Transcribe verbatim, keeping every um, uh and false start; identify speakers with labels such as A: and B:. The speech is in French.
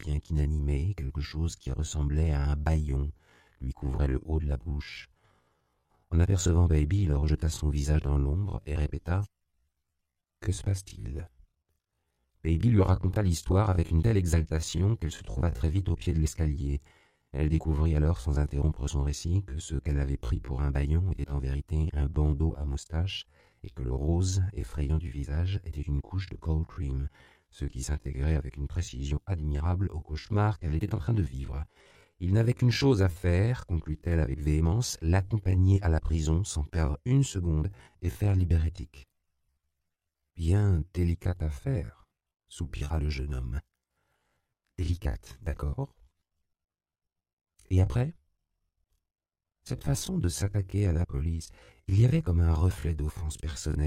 A: bien qu'inanimé, quelque chose qui ressemblait à un bâillon lui couvrait le haut de la bouche. En apercevant Baby, il rejeta son visage dans l'ombre et répéta « Que se passe-t-il » Baby lui raconta l'histoire avec une telle exaltation qu'elle se trouva très vite au pied de l'escalier. Elle découvrit alors sans interrompre son récit que ce qu'elle avait pris pour un bâillon était en vérité un bandeau à moustache et que le rose effrayant du visage était une couche de cold cream, ce qui s'intégrait avec une précision admirable au cauchemar qu'elle était en train de vivre. Il n'avait qu'une chose à faire, conclut-elle avec véhémence, l'accompagner à la prison sans perdre une seconde et faire libérétique. Bien délicate affaire, soupira le jeune homme. Délicate, d'accord. Et après? Cette façon de s'attaquer à la police, il y avait comme un reflet d'offense personnelle.